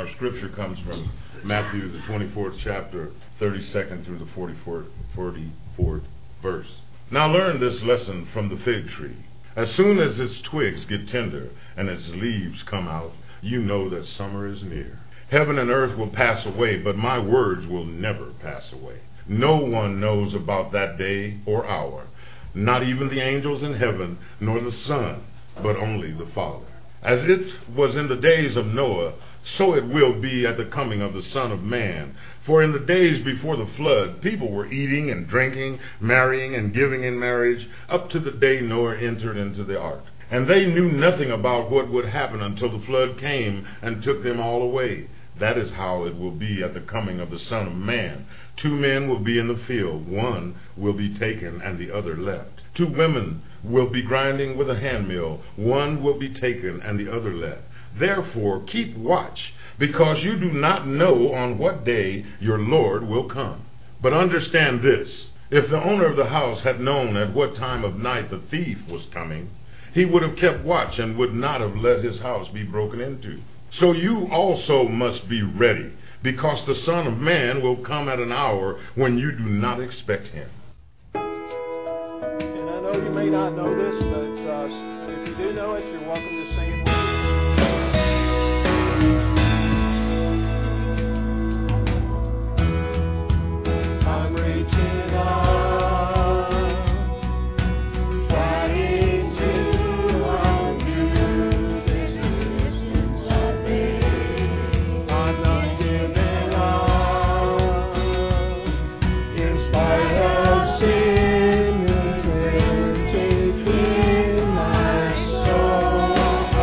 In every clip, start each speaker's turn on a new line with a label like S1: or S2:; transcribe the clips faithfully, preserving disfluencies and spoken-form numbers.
S1: Our scripture comes from Matthew, the twenty-fourth chapter, thirty-second through the forty-fourth, forty-fourth verse. Now learn this lesson from the fig tree. As soon as its twigs get tender and its leaves come out, you know that summer is near. Heaven and earth will pass away, but my words will never pass away. No one knows about that day or hour, not even the angels in heaven, nor the Son, but only the Father. As it was in the days of Noah, so it will be at the coming of the Son of Man. For in the days before the flood, people were eating and drinking, marrying and giving in marriage, up to the day Noah entered into the ark. And they knew nothing about what would happen until the flood came and took them all away. That is how it will be at the coming of the Son of Man. Two men will be in the field. One will be taken and the other left. Two women will be grinding with a handmill. One will be taken and the other left. Therefore keep watch, because you do not know on what day your Lord will come. But understand this, if the owner of the house had known at what time of night the thief was coming, he would have kept watch and would not have let his house be broken into. So you also must be ready, because the Son of Man will come at an hour when you do not expect him.
S2: And I know you may not know this, but uh, if you do know it, you're welcome to sing it. I'm reaching up, trying to undo this distance I made. I'm not giving up, in spite of sin and taking my soul.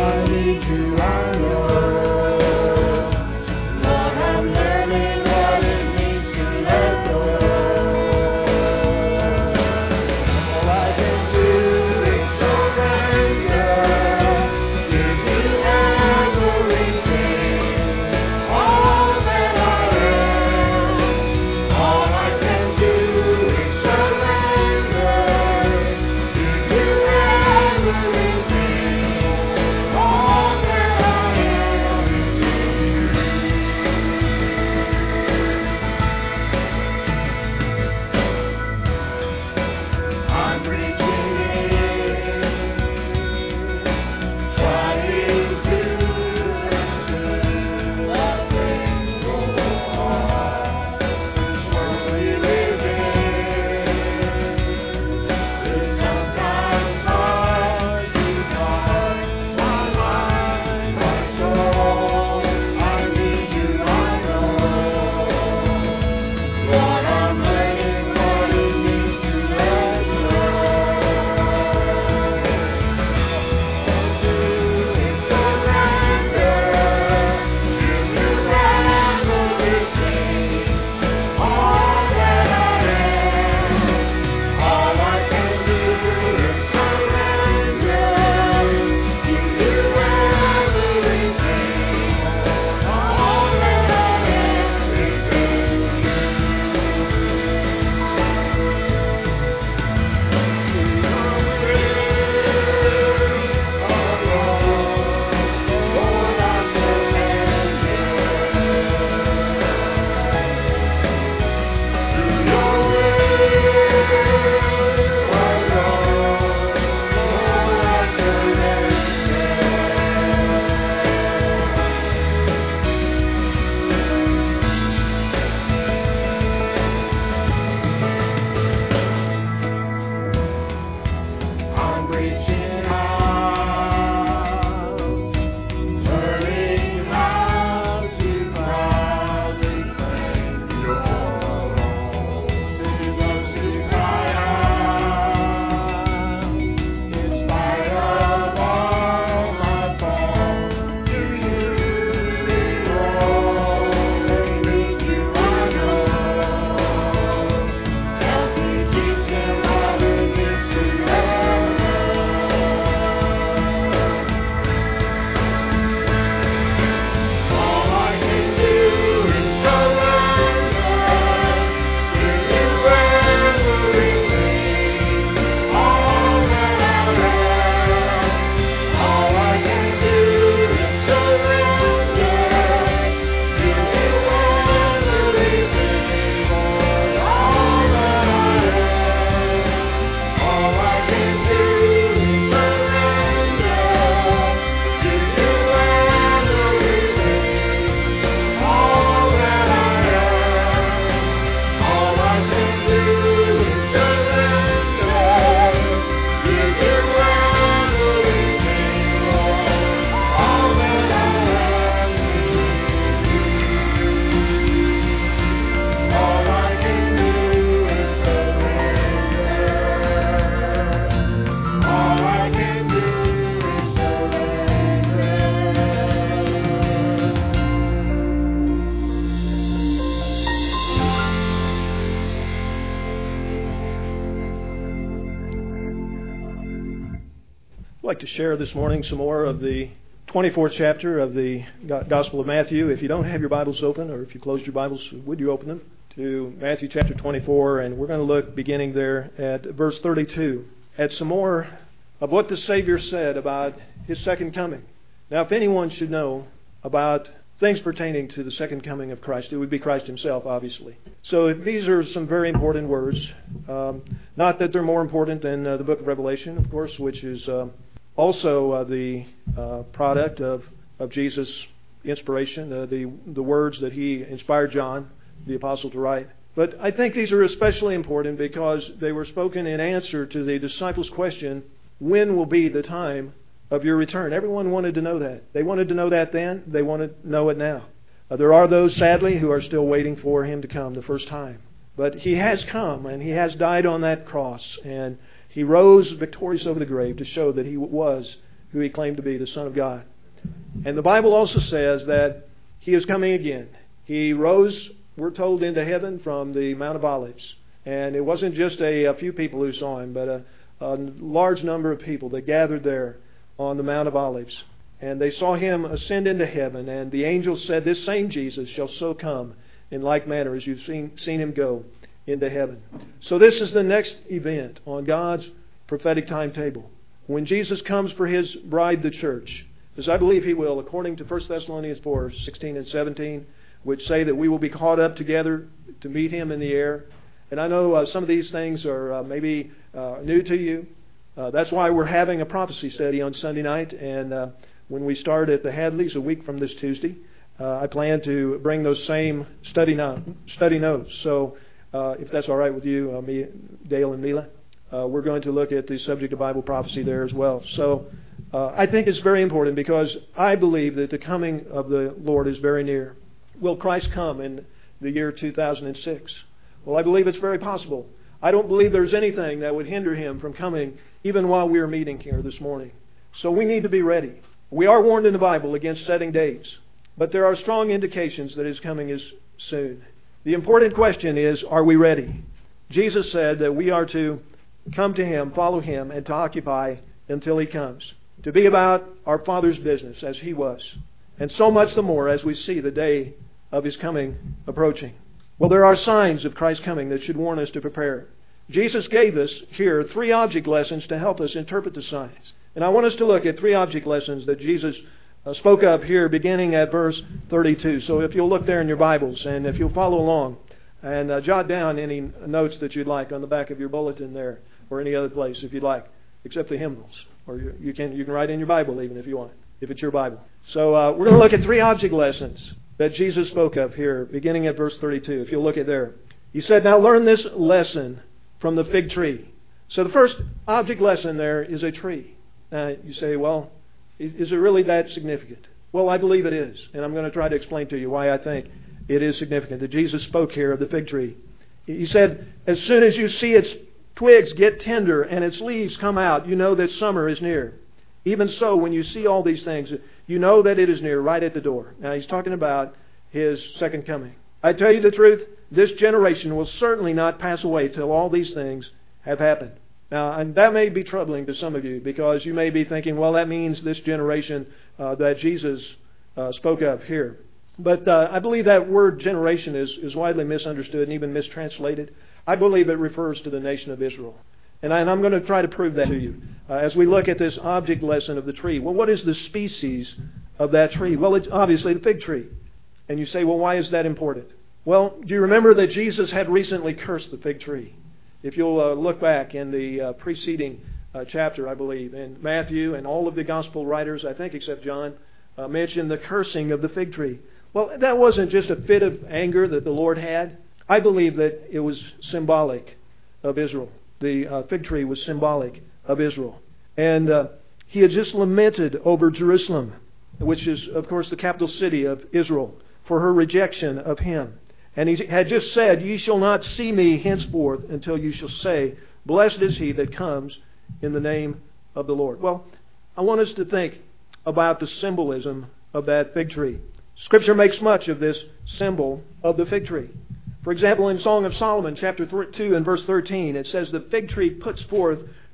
S2: like to share this morning some more of the twenty-fourth chapter of the Gospel of Matthew. If you don't have your Bibles open, or if you closed your Bibles, would you open them to Matthew chapter twenty-four? And we're going to look beginning there at verse thirty-two at some more of what the Savior said about His second coming. Now, if anyone should know about things pertaining to the second coming of Christ, it would be Christ Himself, obviously. So these are some very important words. Um, not that they're more important than uh, the book of Revelation, of course, which is uh, also uh, the uh, product of, of Jesus' inspiration, uh, the, the words that He inspired John, the apostle, to write. But I think these are especially important because they were spoken in answer to the disciples' question, when will be the time of your return? Everyone wanted to know that. They wanted to know that then. They want to know it now. Uh, there are those, sadly, who are still waiting for Him to come the first time. But He has come, and He has died on that cross, and He rose victorious over the grave to show that He was who He claimed to be, the Son of God. And the Bible also says that He is coming again. He rose, we're told, into heaven from the Mount of Olives. And it wasn't just a, a few people who saw Him, but a, a large number of people that gathered there on the Mount of Olives. And they saw Him ascend into heaven, and the angels said, this same Jesus shall so come in like manner as you've seen, seen Him go into heaven. So this is the next event on God's prophetic timetable. When Jesus comes for His bride, the church, as I believe He will, according to First Thessalonians four, sixteen and seventeen, which say that we will be caught up together to meet Him in the air. And I know uh, some of these things are uh, maybe uh, new to you. Uh, that's why we're having a prophecy study on Sunday night. And uh, when we start at the Hadleys a week from this Tuesday, uh, I plan to bring those same study, no- study notes. So uh, if that's all right with you, uh, me, Dale and Mila, uh, we're going to look at the subject of Bible prophecy there as well. So uh, I think it's very important because I believe that the coming of the Lord is very near. Will Christ come in the year two thousand six? Well, I believe it's very possible. I don't believe there's anything that would hinder Him from coming even while we are meeting here this morning. So we need to be ready. We are warned in the Bible against setting dates, but there are strong indications that His coming is soon. The important question is, are we ready? Jesus said that we are to come to Him, follow Him, and to occupy until He comes. To be about our Father's business as He was. And so much the more as we see the day of His coming approaching. Well, there are signs of Christ's coming that should warn us to prepare. Jesus gave us here three object lessons to help us interpret the signs. And I want us to look at three object lessons that Jesus uh, spoke of here beginning at verse thirty-two. So if you'll look there in your Bibles and if you'll follow along and uh, jot down any notes that you'd like on the back of your bulletin there or any other place if you'd like, except the hymnals. Or you, you can you can write in your Bible even if you want, if it's your Bible. So uh, we're going to look at three object lessons that Jesus spoke of here beginning at verse thirty-two. If you'll look at there. He said, now learn this lesson from the fig tree. So the first object lesson there is a tree. Now you say, well, is, is it really that significant? Well, I believe it is. And I'm going to try to explain to you why I think it is significant that Jesus spoke here of the fig tree. He said, as soon as you see its twigs get tender and its leaves come out, you know that summer is near. Even so, when you see all these things, you know that it is near, right at the door. Now he's talking about His second coming. I tell you the truth, this generation will certainly not pass away till all these things have happened. Now, and that may be troubling to some of you because you may be thinking, well, that means this generation uh, that Jesus uh, spoke of here. But uh, I believe that word generation is, is widely misunderstood and even mistranslated. I believe it refers to the nation of Israel. And, I, and I'm going to try to prove that to you uh, as we look at this object lesson of the tree. Well, what is the species of that tree? Well, it's obviously the fig tree. And you say, well, why is that important? Well, do you remember that Jesus had recently cursed the fig tree? If you'll uh, look back in the uh, preceding uh, chapter, I believe, and Matthew and all of the gospel writers, I think except John, uh, mentioned the cursing of the fig tree. Well, that wasn't just a fit of anger that the Lord had. I believe that it was symbolic of Israel. The uh, fig tree was symbolic of Israel. And uh, He had just lamented over Jerusalem, which is, of course, the capital city of Israel, for her rejection of Him. And He had just said, ye shall not see me henceforth until you shall say, blessed is he that comes in the name of the Lord. Well, I want us to think about the symbolism of that fig tree. Scripture makes much of this symbol of the fig tree. For example, in Song of Solomon, chapter two and verse thirteen, it says, the fig tree puts forth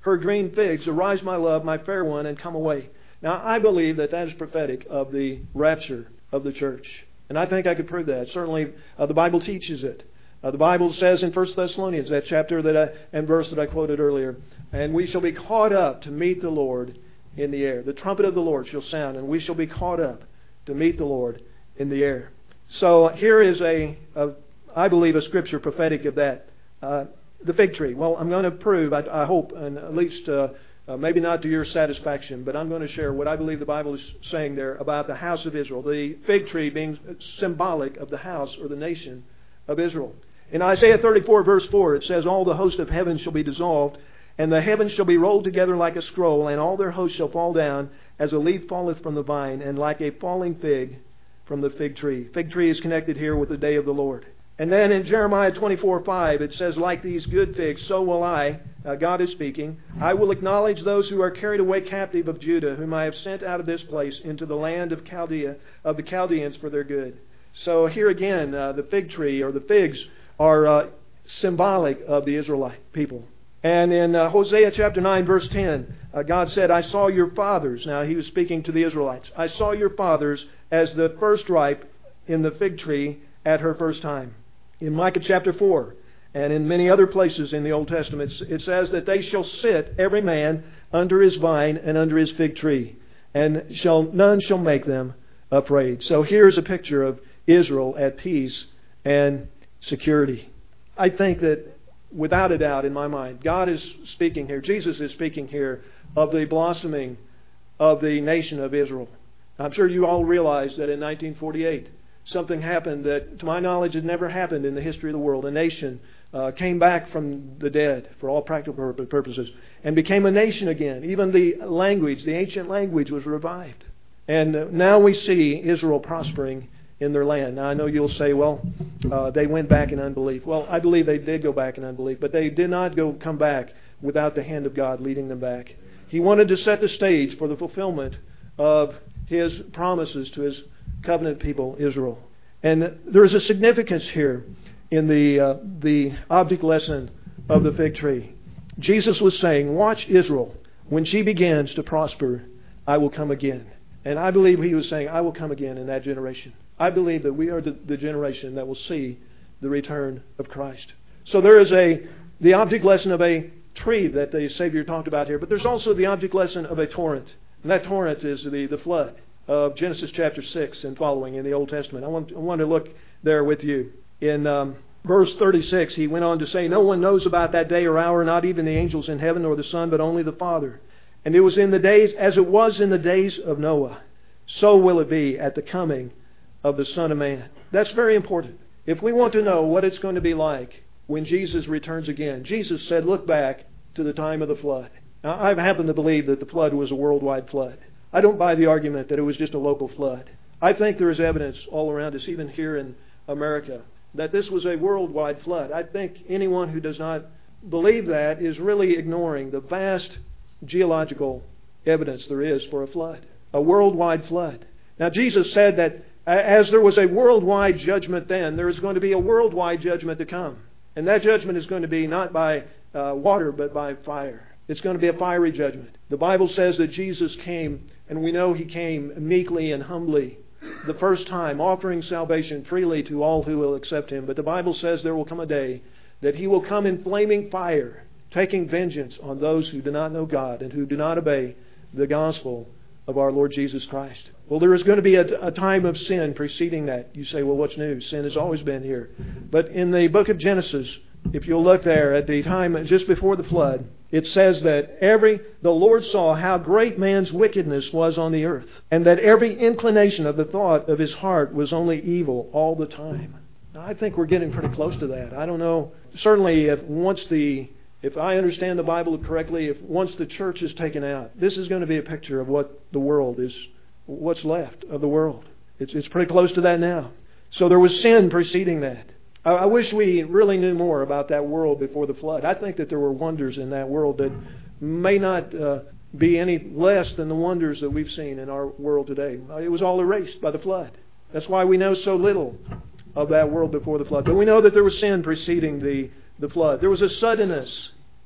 S2: her green figs, arise, my love, my fair one, and come away. Now, I believe that that is prophetic of the rapture of the church. And I think I could prove that. Certainly, uh, the Bible teaches it. Uh, the Bible says in First Thessalonians, that chapter that I, and verse that I quoted earlier, and we shall be caught up to meet the Lord in the air. The trumpet of the Lord shall sound, and we shall be caught up to meet the Lord in the air. So here is a, a I believe, a scripture prophetic of that. Uh, the fig tree. Well, I'm going to prove, I, I hope, and at least uh, uh, maybe not to your satisfaction, but I'm going to share what I believe the Bible is saying there about the house of Israel. The fig tree being symbolic of the house or the nation of Israel. In Isaiah thirty-four, verse four, it says, all the host of heaven shall be dissolved, and the heavens shall be rolled together like a scroll, and all their hosts shall fall down as a leaf falleth from the vine, and like a falling fig from the fig tree. Fig tree is connected here with the day of the Lord. And then in Jeremiah twenty-four five, it says, like these good figs, so will I, uh, God is speaking, I will acknowledge those who are carried away captive of Judah, whom I have sent out of this place into the land of Chaldea, of the Chaldeans for their good. So here again, uh, the fig tree or the figs are uh, symbolic of the Israelite people. And in uh, Hosea chapter nine, verse ten, uh, God said, I saw your fathers. Now he was speaking to the Israelites. I saw your fathers as the first ripe in the fig tree at her first time. In Micah chapter four, and in many other places in the Old Testament, it says that they shall sit, every man, under his vine and under his fig tree, and shall none shall make them afraid. So here's a picture of Israel at peace and security. I think that without a doubt in my mind, God is speaking here, Jesus is speaking here of the blossoming of the nation of Israel. I'm sure you all realize that in nineteen forty-eight, something happened that, to my knowledge, had never happened in the history of the world. A nation uh, came back from the dead, for all practical purposes, and became a nation again. Even the language, the ancient language, was revived. And uh, now we see Israel prospering in their land. Now, I know you'll say, well, uh, they went back in unbelief. Well, I believe they did go back in unbelief, but they did not go come back without the hand of God leading them back. He wanted to set the stage for the fulfillment of His promises to His covenant people, Israel. And there is a significance here in the uh, the object lesson of the fig tree. Jesus was saying, watch Israel. When she begins to prosper, I will come again. And I believe He was saying, I will come again in that generation. I believe that we are the, the generation that will see the return of Christ. So there is a the object lesson of a tree that the Savior talked about here, but there's also the object lesson of a torrent. And that torrent is the, the flood of Genesis chapter six and following in the Old Testament. I want, I want to look there with you. In um, verse thirty-six, he went on to say, no one knows about that day or hour, not even the angels in heaven or the Son, but only the Father. And it was in the days, as it was in the days of Noah, so will it be at the coming of the Son of Man. That's very important. If we want to know what it's going to be like when Jesus returns again, Jesus said, look back to the time of the flood. Now, I happen to believe that the flood was a worldwide flood. I don't buy the argument that it was just a local flood. I think there is evidence all around us, even here in America, that this was a worldwide flood. I think anyone who does not believe that is really ignoring the vast geological evidence there is for a flood, a worldwide flood. Now, Jesus said that as there was a worldwide judgment then, there is going to be a worldwide judgment to come. And that judgment is going to be not by uh, water, but by fire. It's going to be a fiery judgment. The Bible says that Jesus came, and we know He came meekly and humbly the first time, offering salvation freely to all who will accept Him. But the Bible says there will come a day that He will come in flaming fire, taking vengeance on those who do not know God and who do not obey the gospel of our Lord Jesus Christ. Well, there is going to be a, a time of sin preceding that. You say, well, what's new? Sin has always been here. But in the book of Genesis, if you'll look there at the time just before the flood, it says that every the Lord saw how great man's wickedness was on the earth, and that every inclination of the thought of his heart was only evil all the time. Now, I think we're getting pretty close to that. I don't know. Certainly, if once the If I understand the Bible correctly, if once the church is taken out, this is going to be a picture of what the world is, what's left of the world. It's, it's pretty close to that now. So there was sin preceding that. I, I wish we really knew more about that world before the flood. I think that there were wonders in that world that may not uh, be any less than the wonders that we've seen in our world today. It was all erased by the flood. That's why we know so little of that world before the flood. But we know that there was sin preceding the, the flood. There was a suddenness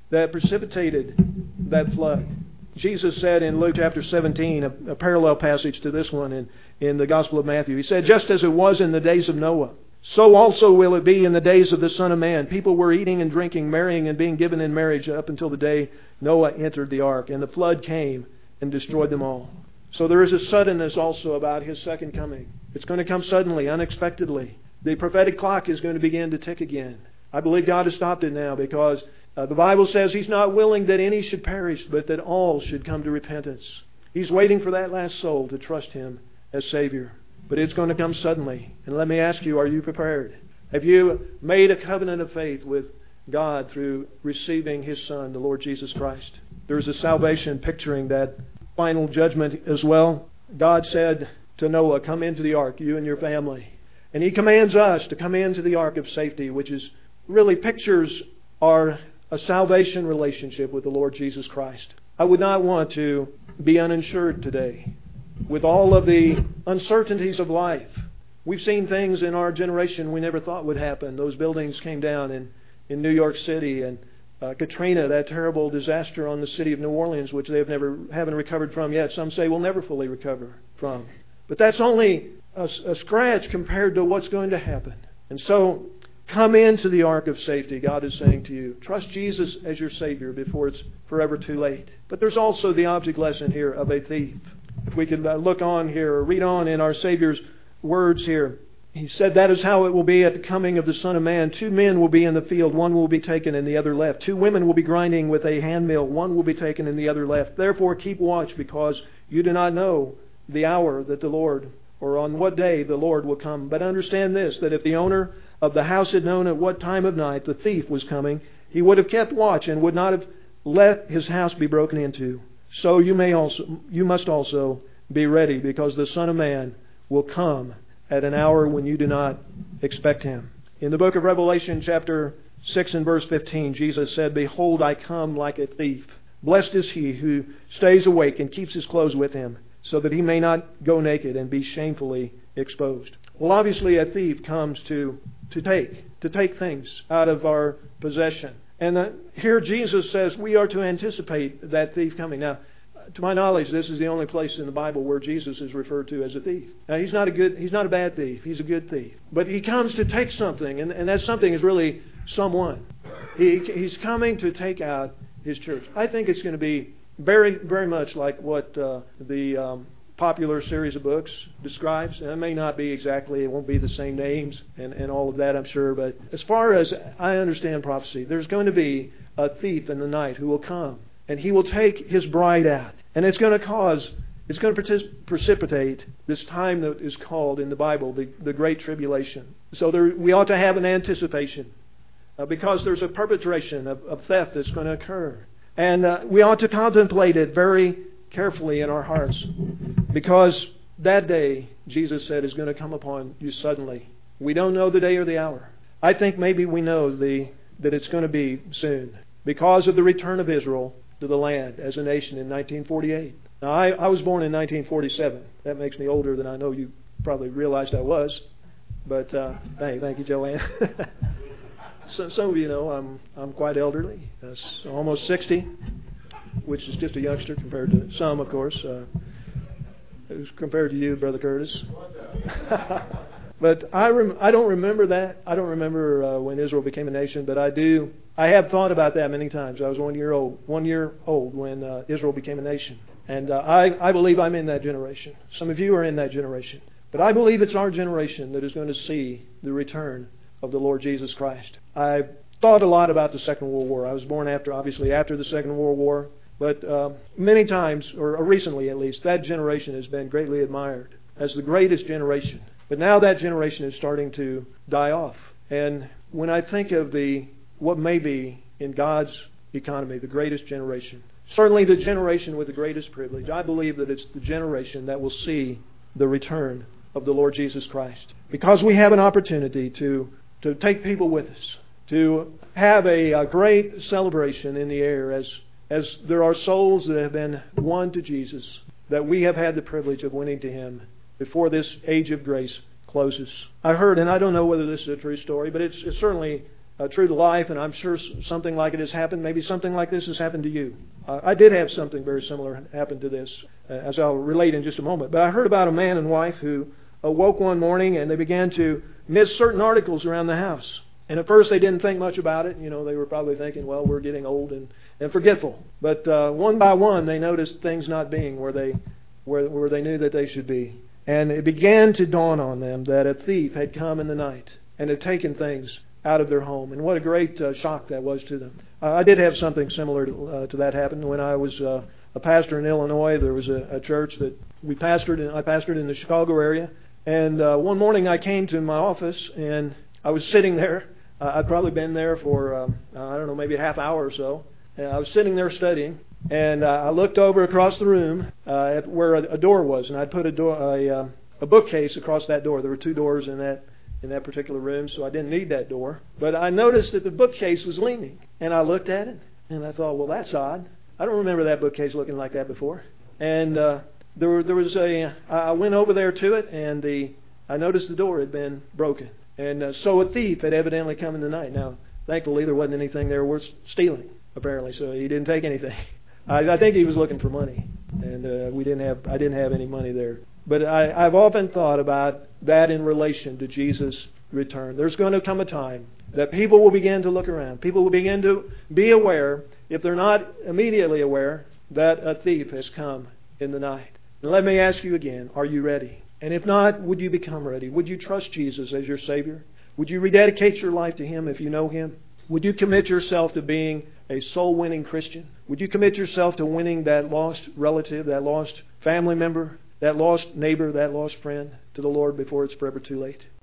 S2: that precipitated that flood. Jesus said in Luke chapter seventeen, a, a parallel passage to this one in, in the Gospel of Matthew, He said, just as it was in the days of Noah, so also will it be in the days of the Son of Man. People were eating and drinking, marrying and being given in marriage up until the day Noah entered the ark. And the flood came and destroyed them all. So there is a suddenness also about His second coming. It's going to come suddenly, unexpectedly. The prophetic clock is going to begin to tick again. I believe God has stopped it now because uh, the Bible says He's not willing that any should perish, but that all should come to repentance. He's waiting for that last soul to trust Him as Savior. But it's going to come suddenly. And let me ask you, are you prepared? Have you made a covenant of faith with God through receiving His Son, the Lord Jesus Christ? There is a salvation picturing that final judgment as well. God said to Noah, come into the ark, you and your family. And He commands us to come into the ark of safety, which is really pictures our a salvation relationship with the Lord Jesus Christ. I would not want to be uninsured today. With all of the uncertainties of life, we've seen things in our generation we never thought would happen. Those buildings came down in, in New York City, and uh, Katrina, that terrible disaster on the city of New Orleans, which they have never haven't recovered from yet. Some say will never fully recover from. But that's only a, a scratch compared to what's going to happen. And so, come into the ark of safety, God is saying to you. Trust Jesus as your Savior before it's forever too late. But there's also the object lesson here of a thief. If we could look on here or read on in our Savior's words here. He said, that is how it will be at the coming of the Son of Man. Two men will be in the field, one will be taken and the other left. Two women will be grinding with a handmill, one will be taken and the other left. Therefore keep watch, because you do not know the hour that the Lord, or on what day the Lord will come. But understand this, that if the owner of the house had known at what time of night the thief was coming, he would have kept watch and would not have let his house be broken into. So you may also, you must also be ready, because the Son of Man will come at an hour when you do not expect Him. In the book of Revelation, chapter six and verse fifteen, Jesus said, behold, I come like a thief. Blessed is he who stays awake and keeps his clothes with him, so that he may not go naked and be shamefully exposed. Well, obviously a thief comes to, to take, to take things out of our possession. And uh, here Jesus says we are to anticipate that thief coming. Now, to my knowledge, this is the only place in the Bible where Jesus is referred to as a thief. Now, he's not a good, he's not a bad thief. He's a good thief. But he comes to take something, and, and that something is really someone. He, he's coming to take out His church. I think it's going to be very, very much like what uh, the um, popular series of books describes. And it may not be exactly, it won't be the same names and, and all of that, I'm sure. But as far as I understand prophecy, there's going to be a thief in the night who will come, and he will take his bride out. And it's going to cause, it's going to partic- precipitate this time that is called in the Bible the, the Great Tribulation. So there, we ought to have an anticipation uh, because there's a perpetration of, of theft that's going to occur. And uh, we ought to contemplate it very carefully in our hearts, because that day, Jesus said, is going to come upon you suddenly. We don't know the day or the hour. I think maybe we know the that it's going to be soon, because of the return of Israel to the land as a nation in nineteen forty-eight. Now, I, I was born in nineteen forty-seven. That makes me older than I know you probably realized I was. But uh, hey, thank you, Joanne. So, some of you know I'm I'm quite elderly. That's almost sixty, which is just a youngster compared to some, of course. Uh, compared to you, Brother Curtis. But I rem- I don't remember that. I don't remember uh, when Israel became a nation, but I do. I have thought about that many times. I was one year old, one year old when uh, Israel became a nation, and uh, I I believe I'm in that generation. Some of you are in that generation, but I believe it's our generation that is going to see the return of the Lord Jesus Christ. I thought a lot about the Second World War. I was born after, obviously, after the Second World War. But uh, many times, or recently at least, that generation has been greatly admired as the greatest generation. But now that generation is starting to die off. And when I think of the what may be in God's economy, the greatest generation, certainly the generation with the greatest privilege, I believe that it's the generation that will see the return of the Lord Jesus Christ. Because we have an opportunity to, to take people with us, to have a, a great celebration in the air as As there are souls that have been won to Jesus, that we have had the privilege of winning to Him before this age of grace closes. I heard, and I don't know whether this is a true story, but it's, it's certainly uh, true to life, and I'm sure something like it has happened. Maybe something like this has happened to you. Uh, I did have something very similar happen to this, uh, as I'll relate in just a moment. But I heard about a man and wife who awoke one morning and they began to miss certain articles around the house. And at first they didn't think much about it. You know, they were probably thinking, well, we're getting old and, and forgetful. But uh, one by one they noticed things not being where they where, where they knew that they should be. And it began to dawn on them that a thief had come in the night and had taken things out of their home. And what a great uh, shock that was to them. Uh, I did have something similar to, uh, to that happen when I was uh, a pastor in Illinois. There was a, a church that we pastored, and I pastored in the Chicago area. And uh, one morning I came to my office and I was sitting there. Uh, I'd probably been there for, uh, I don't know, maybe a half hour or so. And I was sitting there studying. And uh, I looked over across the room uh, at where a, a door was, and I'd put a door, a, uh, a bookcase across that door. There were two doors in that in that particular room, so I didn't need that door. But I noticed that the bookcase was leaning, and I looked at it, and I thought, well, that's odd. I don't remember that bookcase looking like that before. And uh, there, were, there was a. I went over there to it, and the I noticed the door had been broken, and uh, so a thief had evidently come in the night. Now, thankfully, there wasn't anything there worth stealing, apparently, so he didn't take anything. I, I think he was looking for money, and uh, we didn't have. I didn't have any money there. But I, I've often thought about that in relation to Jesus' return. There's going to come a time that people will begin to look around. People will begin to be aware, if they're not immediately aware, that a thief has come in the night. And let me ask you again: are you ready? And if not, would you become ready? Would you trust Jesus as your Savior? Would you rededicate your life to Him if you know Him? Would you commit yourself to being a soul-winning Christian? Would you commit yourself to winning that lost relative, that lost family member, that lost neighbor, that lost friend to the Lord before it's forever too late?